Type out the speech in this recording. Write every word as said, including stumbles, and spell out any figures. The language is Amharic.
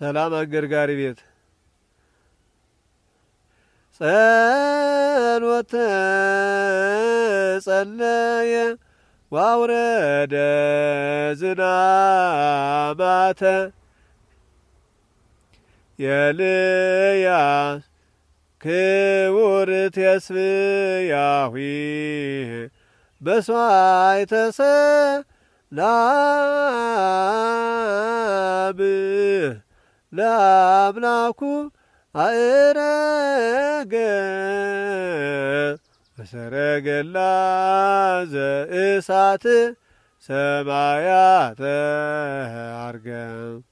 ሰላም አገርጋሪ ቤት ጸሎተ ጸለየ ዋውረደ ዝናባተ የልያስ ክቡር ተስፍያዊ በስዋዕተ ሰላም ለአምላኩ አእረገ በሰረገላ ዘእሳት ሰማያተ አርገ